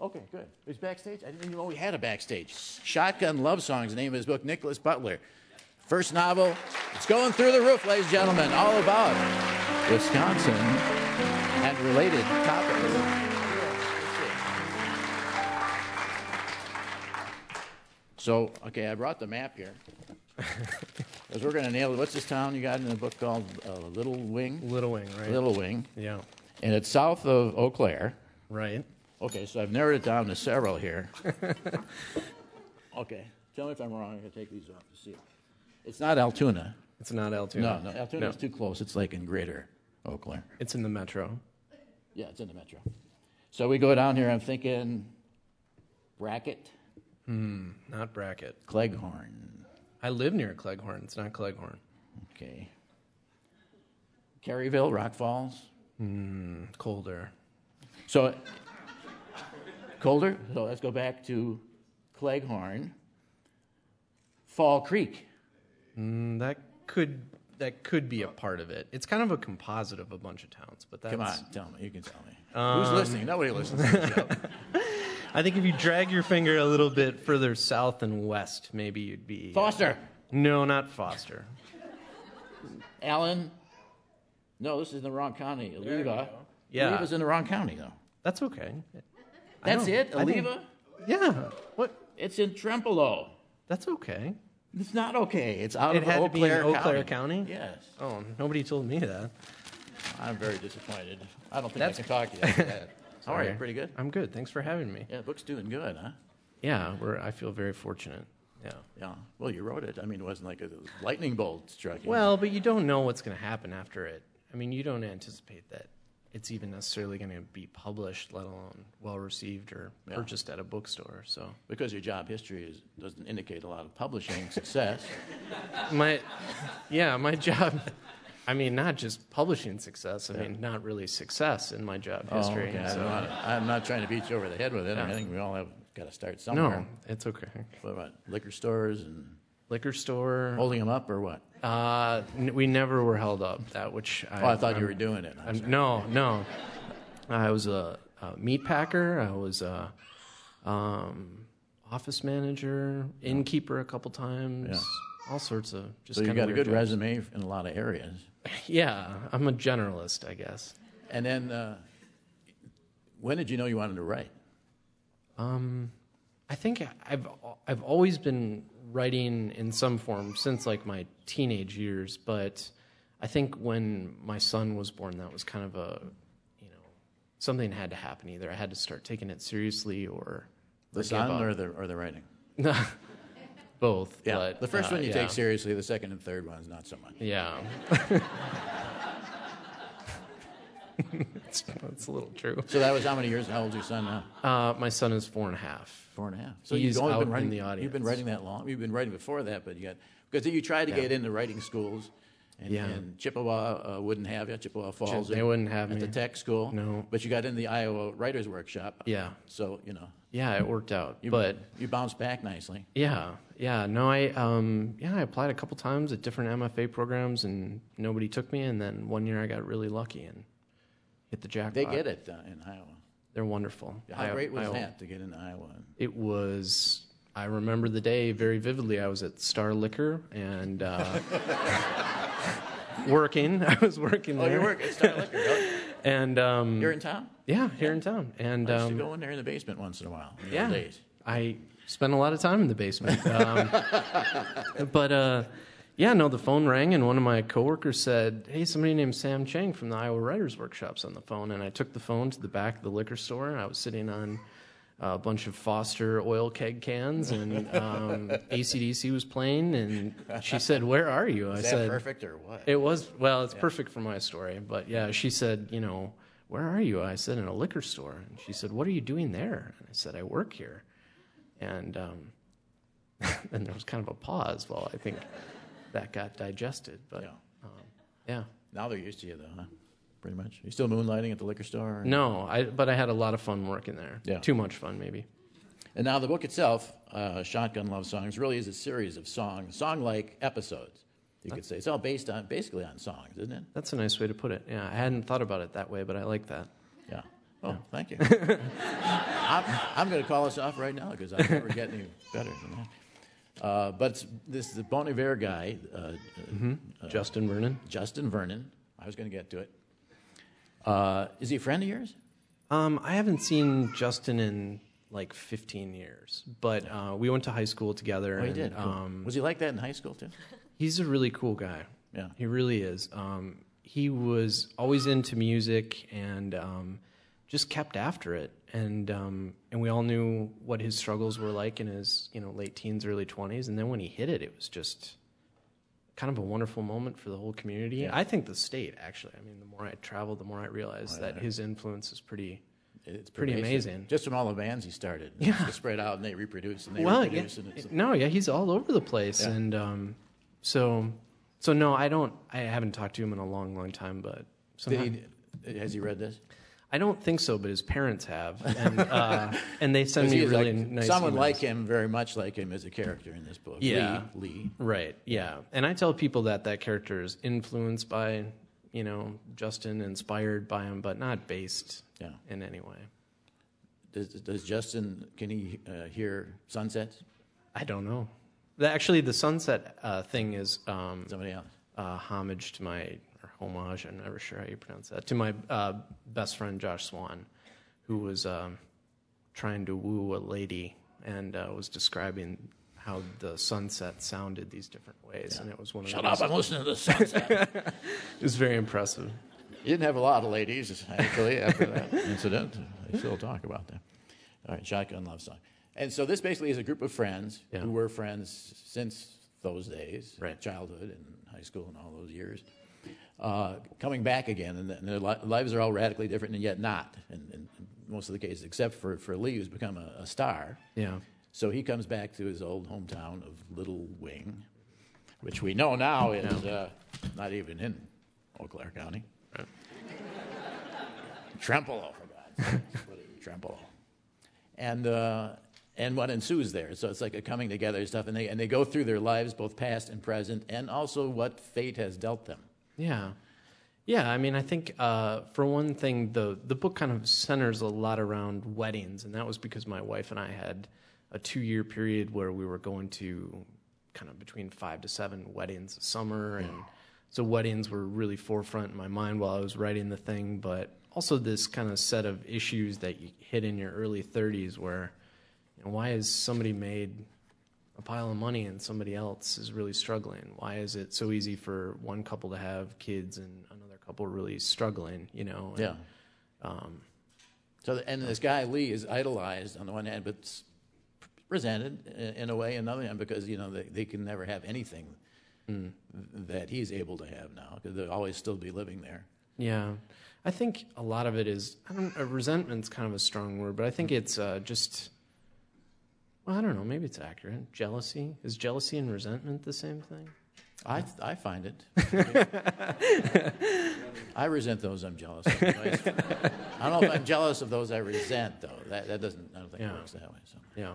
Okay, good. He's backstage? I didn't even know we had a backstage. Shotgun Love Songs, the name of his book, Nicholas Butler. First novel. It's going through the roof, ladies and gentlemen, all about Wisconsin and related topics. So, okay, I brought the map here. Because we're going to nail it. What's this town you got in the book called Little Wing? Little Wing, right? Little Wing. Yeah. And it's south of Eau Claire. Right. Okay, so I've narrowed it down to several here. Okay, tell me if I'm wrong. I'm going to take these off to see it. It's not Altoona. It's not Altoona. No, Altoona's too close. It's like in greater Eau Claire. It's in the metro. Yeah, it's in the metro. So we go down here, I'm thinking Brackett. Not Brackett. Cleghorn. I live near Cleghorn. It's not Cleghorn. Okay. Caryville, Rock Falls. Colder. So, colder? So let's go back to Cleghorn. Fall Creek. That could be a part of it. It's kind of a composite of a bunch of towns, but that's... Come on, tell me. You can tell me. Who's listening? Nobody listens to the show. I think if you drag your finger a little bit further south and west, maybe you'd be... Foster. No, not Foster. Allen. No, this is in the wrong county. Oliva. Yeah. Oliva's in the wrong county, though. That's okay. That's it? Oliva? Yeah. What? It's in Trempealeau. That's okay. It's not okay. It's out It of had Eau to be in Claire Eau County. Claire County? Yes. Oh, nobody told me that. I'm very disappointed. I don't think That's- I can talk to you after that. How are you? Sorry. Pretty good? I'm good. Thanks for having me. Yeah, the book's doing good, huh? Yeah, I feel very fortunate. Yeah. Yeah. Well, you wrote it. I mean, it wasn't like a lightning bolt struck you. Well, but you don't know what's going to happen after it. I mean, you don't anticipate that it's even necessarily going to be published, let alone well-received or purchased at a bookstore. So because your job history doesn't indicate a lot of publishing success. my job, I mean, not just publishing success. I mean, not really success in my job history. Okay. So. I'm not trying to beat you over the head with it. I think we all have got to start somewhere. No, it's okay. What about liquor stores and Liquor store. holding them up or what? We never were held up. That which I thought you were doing it. No. I was a meat packer. I was a office manager, innkeeper a couple times. Yeah. All sorts of just. So you kind got of a weird good jobs. resume in a lot of areas. Yeah, I'm a generalist, I guess. And then, when did you know you wanted to write? I think I've always been writing in some form since like my teenage years, but I think when my son was born, that was kind of something had to happen. Either I had to start taking it seriously or The son or the writing? Both. Yeah. But, The first one you yeah. take seriously. The second and third ones not so much. Yeah. That's a little true. So that was how many years? How old's your son now? My son is 4.5. 4.5. So He's you've only out been writing in the audience. You've been writing that long. You've been writing before that, but because you tried to get into writing schools, and Chippewa wouldn't have you. Chippewa Falls. They wouldn't have at me. the tech school. No. But you got in the Iowa Writers Workshop. Yeah. So Yeah, it worked out. you bounced back nicely. Yeah. No, I applied a couple times at different MFA programs, and nobody took me. And then one year I got really lucky and hit the jackpot. They get it in Iowa. They're wonderful. How great was that to get into Iowa? It was. I remember the day very vividly. I was at Star Liquor and working. I was working there. Oh, you work at Star Liquor, really? And You're in town? Yeah, here in town. And I used to go in there in the basement once in a while. In the old days. I spent a lot of time in the basement. But the phone rang, and one of my coworkers said, "Hey, somebody named Sam Chang from the Iowa Writers Workshop's on the phone." And I took the phone to the back of the liquor store, and I was sitting on a bunch of Foster oil keg cans, and AC/DC was playing, and she said, "Where are you?" Is that perfect or what? It was, well, it's perfect for my story, but yeah, she said, "Where are you?" I said, "In a liquor store." And she said, "What are you doing there?" And I said, "I work here." And then there was kind of a pause while I think that got digested, but yeah. Now they're used to you, though, huh? Pretty much. You still moonlighting at the liquor store? Or? No, but I had a lot of fun working there. Yeah. Too much fun, maybe. And now the book itself, Shotgun Love Songs, really is a series of song-like episodes. You could say it's all basically on songs, isn't it? That's a nice way to put it. Yeah, I hadn't thought about it that way, but I like that. Yeah. Oh, thank you. I'm going to call us off right now because I'll never get any better than that. But this the Bon Iver guy, Justin Vernon. Justin Vernon. I was going to get to it. Is he a friend of yours? I haven't seen Justin in like 15 years, but we went to high school together. Oh, he did. Cool. Was he like that in high school too? He's a really cool guy. Yeah, he really is. He was always into music and just kept after it, and we all knew what his struggles were like in his late teens, early 20s, and then when he hit it, it was just kind of a wonderful moment for the whole community. Yeah. I think the state, actually. I mean, the more I traveled, the more I realized that his influence is pretty amazing. Just from all the bands he started. Yeah. They spread out and they reproduce and they reproduce. Yeah. He's all over the place. Yeah. And so no, I haven't talked to him in a long, long time, but has he read this? I don't think so, but his parents have, and they send me really nice someone emails. Like him, very much like him as a character in this book. Yeah, Lee. Right. Yeah, and I tell people that character is influenced by, Justin, inspired by him, but not based in any way. Does Justin? Can he hear sunsets? I don't know. Actually, the sunset thing is somebody else. Homage to my. Homage, I'm never sure how you pronounce that, to my best friend Josh Swan, who was trying to woo a lady and was describing how the sunset sounded these different ways, and it was one of Shut up, I'm listening to the sunset. It was very impressive. You didn't have a lot of ladies, actually, after that incident. They still talk about that. All right, Shotgun Love Song. And so this basically is a group of friends who were friends since those days, childhood and high school and all those years. Coming back again, and their lives are all radically different, and yet not, in most of the cases, except for Lee, who's become a star. Yeah. So he comes back to his old hometown of Little Wing, which we know now is not even in Eau Claire County. Right. Trempealeau, for God's sake. Trempealeau. And what ensues there. So it's like a coming together stuff, and they go through their lives, both past and present, and also what fate has dealt them. Yeah. I mean, I think for one thing, the book kind of centers a lot around weddings, and that was because my wife and I had a 2-year period where we were going to kind of between 5 to 7 weddings a summer, and so weddings were really forefront in my mind while I was writing the thing, but also this kind of set of issues that you hit in your early 30s where, why has somebody made a pile of money and somebody else is really struggling? Why is it so easy for one couple to have kids and another couple really struggling, And, So this guy, Lee, is idolized on the one hand, but resented in a way on the other hand because, they can never have anything that he's able to have now because they'll always still be living there. Yeah. I think a lot of it is, resentment's kind of a strong word, but I think it's just... Well, I don't know. Maybe it's accurate. Jealousy. Is jealousy and resentment the same thing? I find it. I resent those I'm jealous of. I don't know if I'm jealous of those I resent, though. That doesn't. I don't think it works that way. So. Yeah.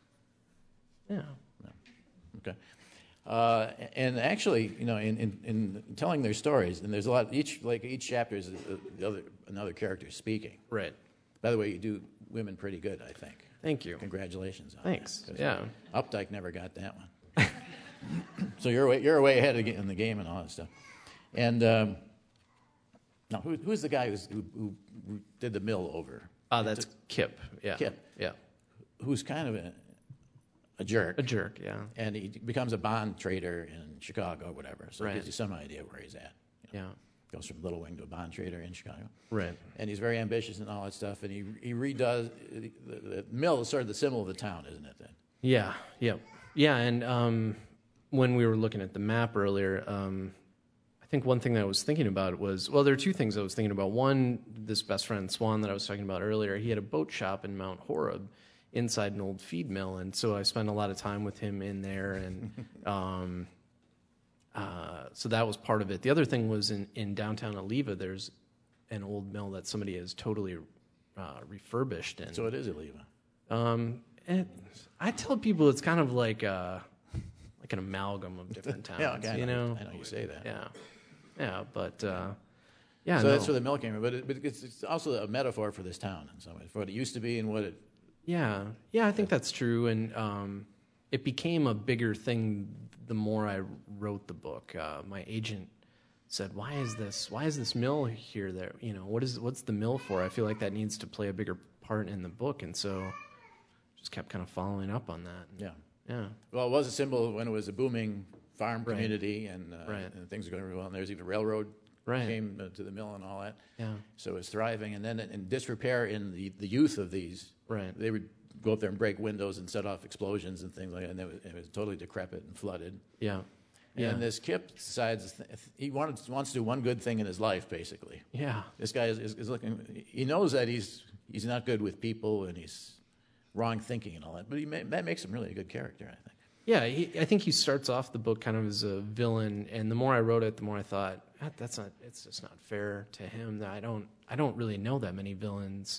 Okay. And actually, in telling their stories, and there's a lot. Each chapter is another character speaking. Right. By the way, you do women pretty good, I think. Thank you. Congratulations on Thanks. that. Yeah. Updike never got that one. So you're way ahead in the game and all that stuff. And now, who's the guy who did the mill over? That's Kip. Yeah. Kip. Yeah. Who's kind of a jerk. A jerk, yeah. And he becomes a bond trader in Chicago or whatever. So it gives you some idea where he's at. Yeah. Goes from Little Wing to a bond trader in Chicago. Right. And he's very ambitious and all that stuff. And he redoes the mill is sort of the symbol of the town, isn't it? Then. Yeah. Yep. Yeah. And when we were looking at the map earlier, I think one thing that I was thinking about was there are two things I was thinking about. One, this best friend Swan that I was talking about earlier, he had a boat shop in Mount Horeb inside an old feed mill, and so I spent a lot of time with him in there, and so that was part of it. The other thing was in downtown Aliva, there's an old mill that somebody has totally refurbished. And so it is Aliva. And I tell people it's kind of like an amalgam of different towns. Yeah, okay, I know you say that. Yeah, but Yeah, So that's where the mill came from. But it's also a metaphor for this town in some ways, for what it used to be and what it. Yeah, I think that's true, and it became a bigger thing the more I wrote the book. My agent said, "Why is this mill here? There, what's the mill for? I feel like that needs to play a bigger part in the book," and so just kept kind of following up on that. Yeah. Well, it was a symbol when it was a booming farm community, and things were going really well. And there's even a railroad came to the mill and all that. Yeah. So it was thriving, and then in disrepair in the youth of these. Right. They would go up there and break windows and set off explosions and things like that, and it was totally decrepit and flooded. Yeah. And this Kip decides he wants to do one good thing in his life, basically. Yeah. This guy is looking. He knows that he's not good with people and he's wrong thinking and all that, but that makes him really a good character, I think. Yeah, I think he starts off the book kind of as a villain, and the more I wrote it, the more I thought it's just not fair to him. That I don't really know that many villains.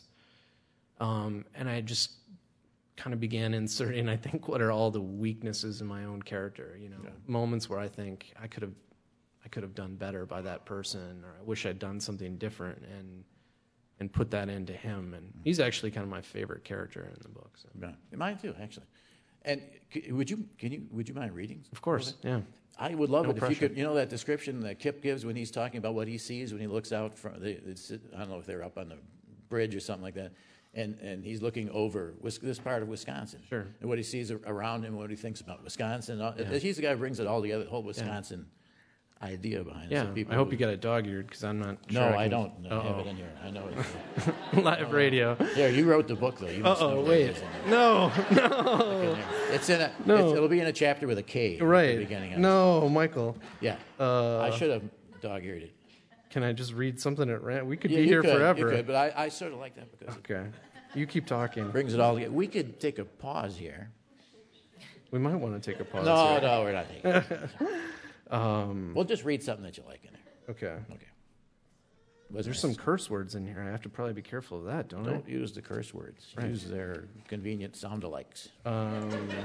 And I just kind of began inserting, I think, what are all the weaknesses in my own character, moments where I think I could have done better by that person, or I wish I'd done something different, and put that into him. And he's actually kind of my favorite character in the book. So. Yeah. Mine too, actually. And would you mind reading? Of course, yeah. I would love No it pressure. if you could. That description that Kip gives when he's talking about what he sees when he looks out from. I don't know if they're up on the bridge or something like that. And he's looking over this part of Wisconsin. Sure. And what he sees around him, what he thinks about Wisconsin. He's the guy who brings it all together, the whole Wisconsin idea behind it. Yeah, So I hope you got a dog-eared, because I'm not sure. No, I don't have it in here. I know it. Live radio. Here, you wrote the book, though. You must know what it is in there. No. It's in it'll be in a chapter with a K Right. at the beginning of it. No, Michael. Yeah. I should have dog-eared it. Can I just read something at random? We could Yeah, be here forever. You could, but I sort of like that because Okay. You keep talking. it brings it all together. We could take a pause here. We might want to take a pause. No, here. we're not taking a pause. We'll just read something that you like in there. Okay. What's There's some curse words in here. I have to probably be careful of that, don't Don't use the curse words. Right. Use their convenient sound-alikes. I?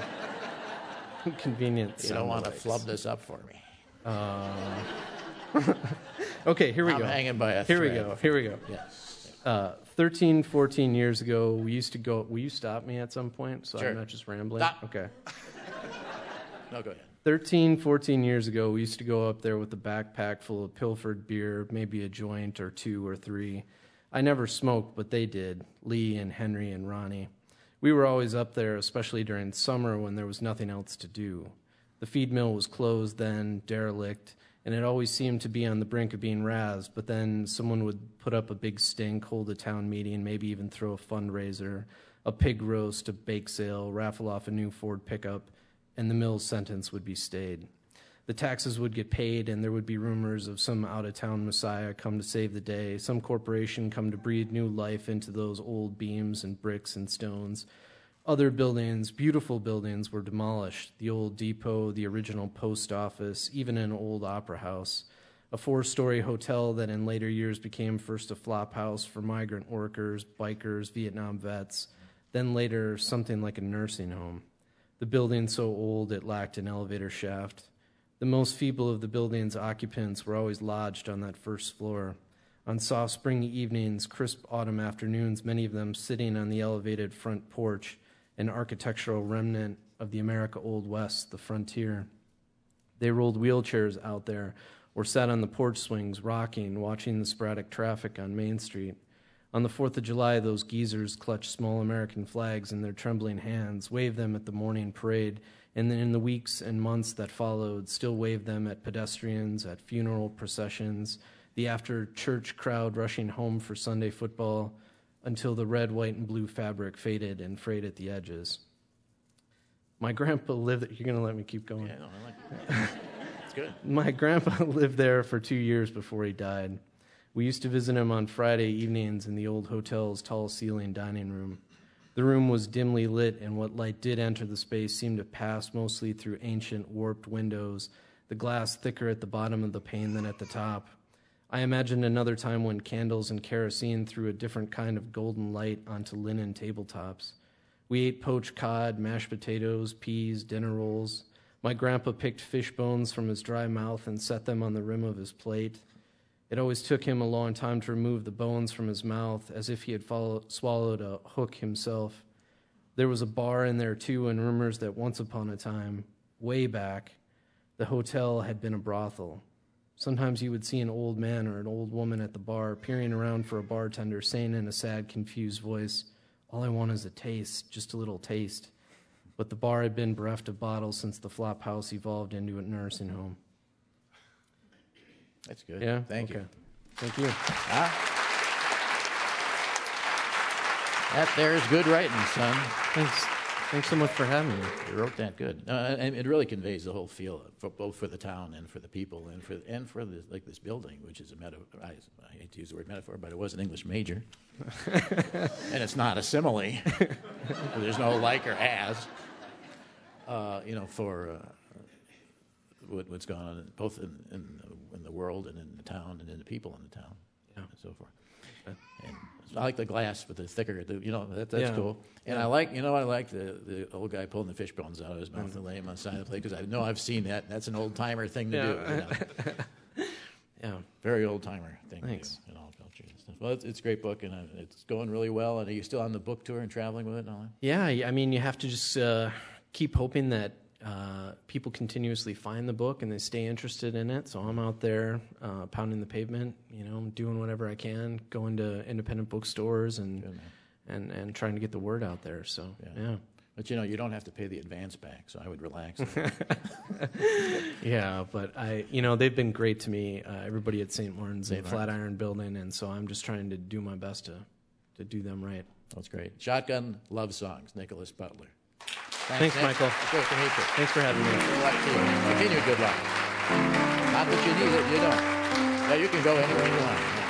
Convenient. You don't want to sound-alikes. flub this up for me. Okay, here we I'm go. hanging by a Here we thread. go. Here we go. Yes. 13, 14 years ago, we used to go. Will you stop me at some point so Sure. I'm not just rambling? Stop. Okay. No, go ahead. 13, 14 years ago, we used to go up there with a backpack full of pilfered beer, maybe a joint or two or three. I never smoked, but they did, Lee and Henry and Ronnie. We were always up there, especially during summer when there was nothing else to do. The feed mill was closed then, derelict, and it always seemed to be on the brink of being razed, but then someone would put up a big stink, hold a town meeting, maybe even throw a fundraiser, a pig roast, a bake sale, raffle off a new Ford pickup, and the mill's sentence would be stayed. The taxes would get paid, and there would be rumors of some out-of-town messiah come to save the day, some corporation come to breathe new life into those old beams and bricks and stones. Other buildings, beautiful buildings, were demolished. The old depot, the original post office, even an old opera house. A 4-story hotel that in later years became first a flop house for migrant workers, bikers, Vietnam vets, then later something like a nursing home. The building so old it lacked an elevator shaft. The most feeble of the building's occupants were always lodged on that first floor. On soft spring evenings, crisp autumn afternoons, many of them sitting on the elevated front porch, an architectural remnant of the America Old West, the frontier. They rolled wheelchairs out there or sat on the porch swings, rocking, watching the sporadic traffic on Main Street. On the 4th of July, those geezers clutched small American flags in their trembling hands, waved them at the morning parade, and then in the weeks and months that followed, still waved them at pedestrians, at funeral processions, the after-church crowd rushing home for Sunday football, until the red, white, and blue fabric faded and frayed at the edges. My grandpa lived... You're going to let me keep going? Yeah, no, I like it. It's good. My grandpa lived there for 2 years before he died. We used to visit him on Friday evenings in the old hotel's tall-ceiling dining room. The room was dimly lit, and what light did enter the space seemed to pass mostly through ancient, warped windows, the glass thicker at the bottom of the pane than at the top. I imagined another time when candles and kerosene threw a different kind of golden light onto linen tabletops. We ate poached cod, mashed potatoes, peas, dinner rolls. My grandpa picked fish bones from his dry mouth and set them on the rim of his plate. It always took him a long time to remove the bones from his mouth, as if he had swallowed a hook himself. There was a bar in there, too, and rumors that once upon a time, way back, the hotel had been a brothel. Sometimes you would see an old man or an old woman at the bar peering around for a bartender, saying in a sad, confused voice, "All I want is a taste, just a little taste." But the bar had been bereft of bottles since the flop house evolved into a nursing home. That's good. Yeah? Thank you. Thank you. That there's good writing, son. Thanks. Thanks so much for having me. You wrote that good. And it really conveys the whole feel, both for the town and for the people, and for this building, which is a metaphor. I hate to use the word metaphor, but it was an English major, and it's not a simile. There's no like or as. For what's going on both in the world and in the town and in the people in the town, and so forth. And I like the glass with the thicker, that's cool. And I like the old guy pulling the fish bones out of his mouth and laying them on the side of the plate, because I know I've seen that. That's an old timer thing to do. Yeah, very old timer thing. Thanks. To do in all cultures and stuff. Well, it's a great book, and it's going really well. And are you still on the book tour and traveling with it and all that? Yeah, I mean, you have to just keep hoping that people continuously find the book and they stay interested in it. So I'm out there pounding the pavement, doing whatever I can, going to independent bookstores and trying to get the word out there. So yeah. But you don't have to pay the advance back, so I would relax. Yeah, but they've been great to me. Everybody at St. Martin's, the Flatiron Building, and so I'm just trying to do my best to do them right. That's great. Shotgun Love Songs, Nicholas Butler. Thanks, Nick. Michael. Great to meet you. Thanks for having me. Good luck to you. Continue good luck. Not that you need it, you don't. Yeah, you can go anywhere you want.